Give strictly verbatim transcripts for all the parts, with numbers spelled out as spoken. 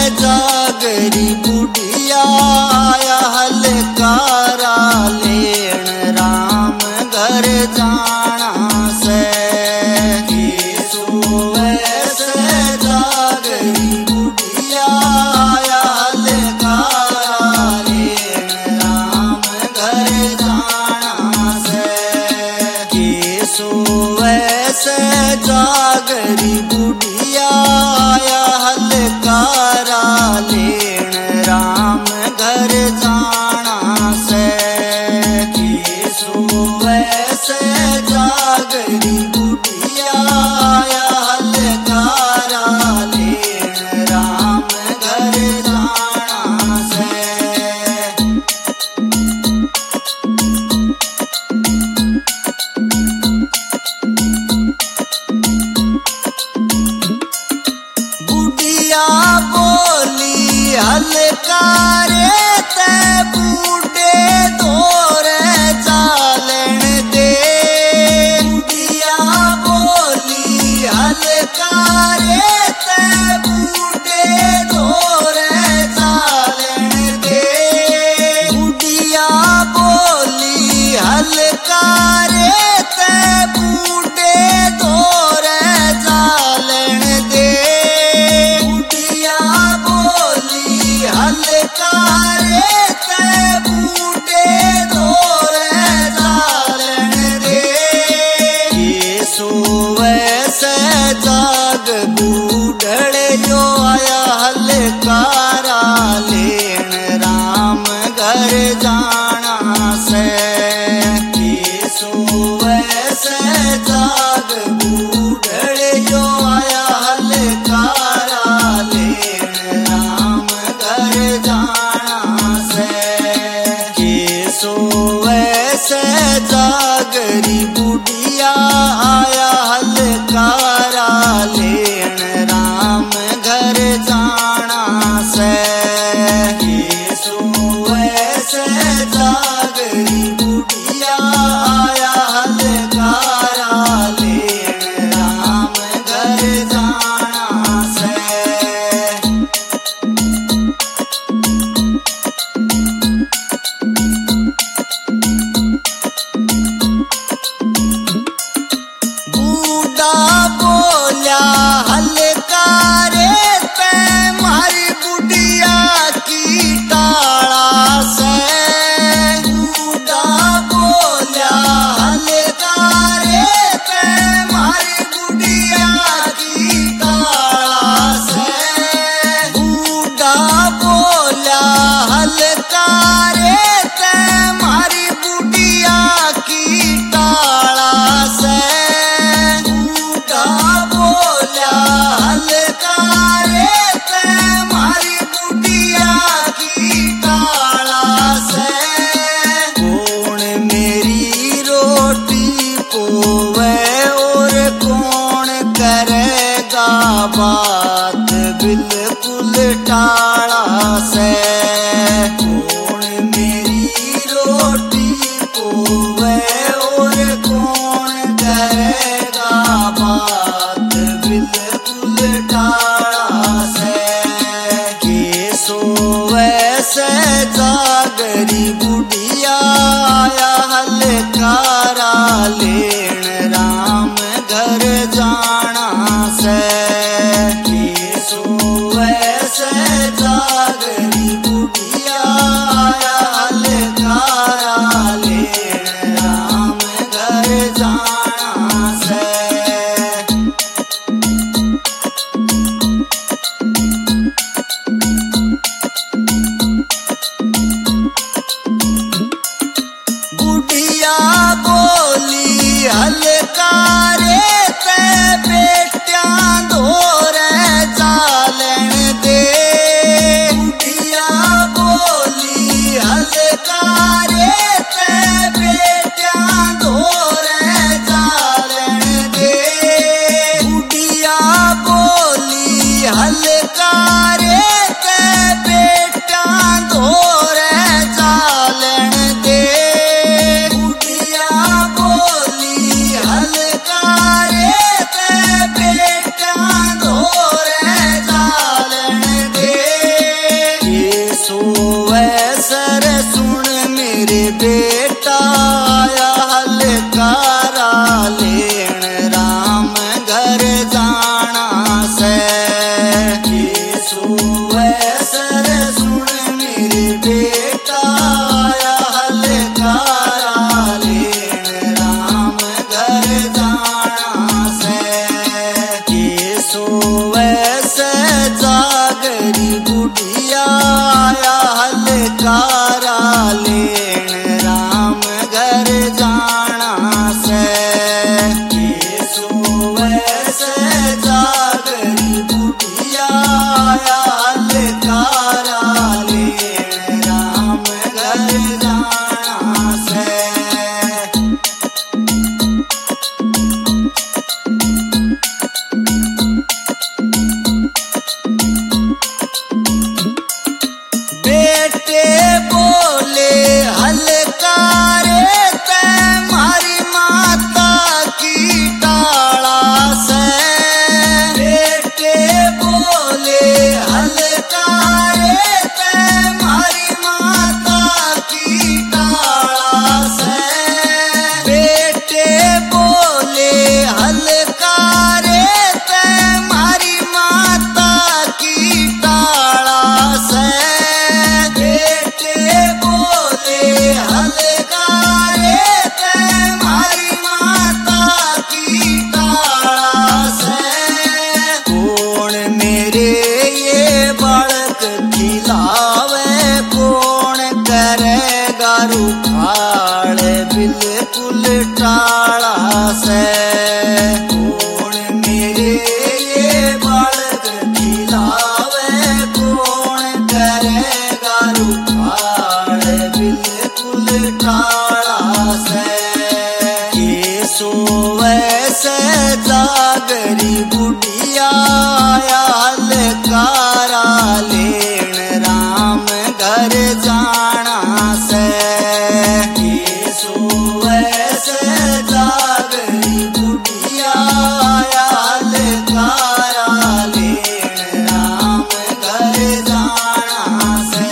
जागरी बुढ़िया आया हलकारा लेन राम घर जाना से सोवे से जागरी बुढ़िया आया हलकारा लेन राम घर जाना से सोवे से जागरी बुढ़िया आया हलकारा लेन राम घर जाना से सोवे से जागरी बुढ़िया आया हलकारा लेन राम घर जाना से बोली हलकारे ते बूढ़े दौरे चालन दे बुढ़िया बोली हलकारे ते बूढ़े दौरे चालन दे बुढ़िया बोली हलकारे ते बूढ़े दौरे चालन दे हलकारे ते बूढ़े दौरे चालन दे सोवे से जाग बूढ़ड़े यो आया हलकारा लेन राम घर जाना से सोवे से जाग बूढ़ड़े यो आया हलकारा लेन राम घर जाना से सोवे से जागरी बुढ़िया आया हलकारा लेन राम घर जाना से सोवे से जागरी बुढ़िया आया हलकारा लेन राम घर जाना से बोल्या हलकारे पे मारी बुढ़िया की टाला से बूढ़ा बोल्या हलकारे पे मारी बुढ़िया की टाला से बूढ़ा बोल्या हलकारे पे मारी बुढ़िया की टाला से हलकारे ते मारी बुढ़िया की टाला से कौन मेरी रोटी पोवे और कौन करेगा बात बिल्कुल टाला से कौन मेरी रोटी पोवे और कौन करेगा बात बिल्कुल टाला से सोवे से जागरी बुढ़िया आया हलकारा लेन राम घर जाना से सोवे से जागरी बुढ़िया आया हलकारा लेन राम घर जाना से बुढ़िया बोली हलकारे ते बेटिया दौरे चालन दे बुढ़िया बोली हलकारे ते बेटिया दौरे चालन दे बुढ़िया बोली हलकारे ते बेटिया दौरे चालन दे बुढ़िया बोली हलकारे ते बेटिया दौरे चालन दे कारा लेन राम घर जाना से। ये सोवे से जागरी बुढ़िया आयल कारा लेन राम घर जाना से। बेटे बोले हलकारे ते मारी माता की टाला से। बेटे बोले हलकारे ते मारी माता की टाला से। बेटे बोले हलकारे ते मारी माता की टाला से। बेटे बोले हलकारे ते मारी माता की टाला से। कौन मेरे ये बालक खिलावे कौन करेगा रुखाड़ बिल्कुल टाला से। कौन मेरे ये बालक खिलावे कौन करेगा रुखाड़ बिल्कुल टाला से। ये सोवे से जागरी बुढ़िया आयल कारा लेन राम घर जाना से। ये सोवे से जागरी बुढ़िया आयल कारा लेन राम घर जाना से।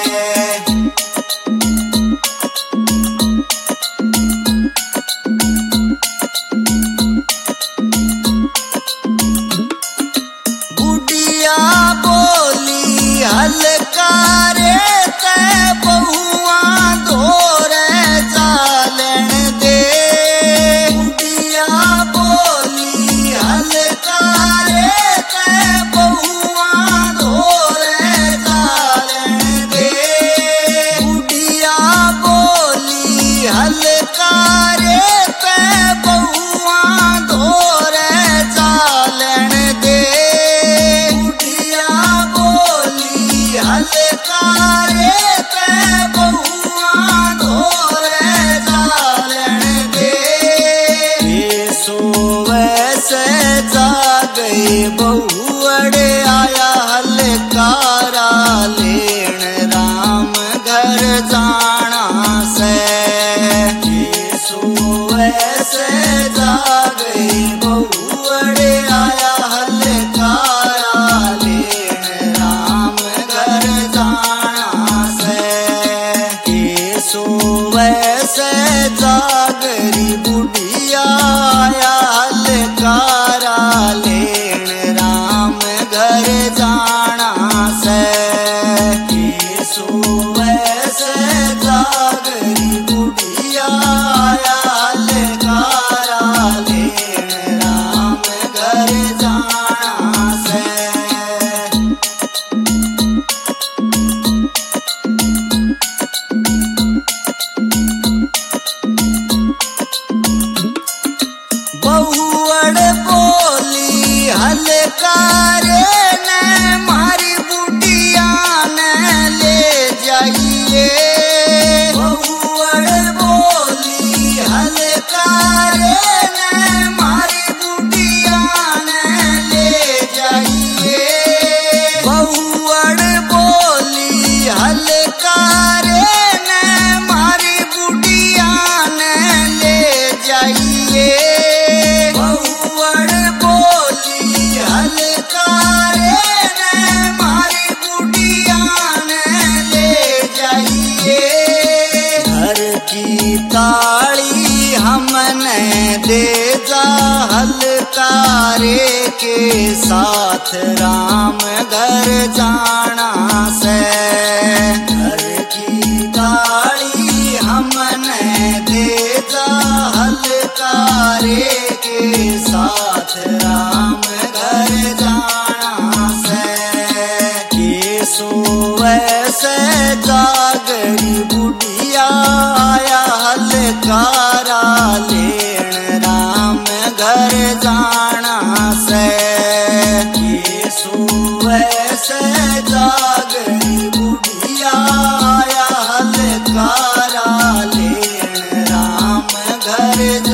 बुढ़िया बोली हलकारे ते बहुआ धोरे चालन दे। बुढ़िया बोली हलकारे ते बहुआ धोरे चालन दे। बुढ़िया बोली हलकारे ते बहुआ धोरे चालन दे। बुढ़िया बोली हलकारे ते बहुआ धोरे चालन दे। ये सोवे से जागे बहुअड़े आया हलकारा लेन राम घर जाना से। ये सोवे से जागे बहुअड़े आया हलकारा लेन राम घर जाना से। ये सोवे से जागरी बुढ़िया आयल कारा लेन राम घर जाना से। ये सोवे से जागरी बुढ़िया आयल कारा लेन राम घर जाना से। बहुअड़ बोली हलकारे ने मारी बुढ़िया ने ले जाइए। बहुअड़ बोली हलकारे ने मारी बुढ़िया ने ले जाइए। बहुअड़ बोली हलकारे ने मारी बुढ़िया ने ले जाइए। बहुअड़ बोली हलकारे ने मारी बुढ़िया ने ले जाइए। घर की ताली हमने दे जा हलकारे के साथ राम घर जाना से। घर की ताली हमने दे जा हलकारे के साथ राम घर जाना से। ये सोवे से जाग हलकारा लेण राम घर जाना से। ये सोवे से जागरी बुढ़िया आया हलकारा लेण राम घर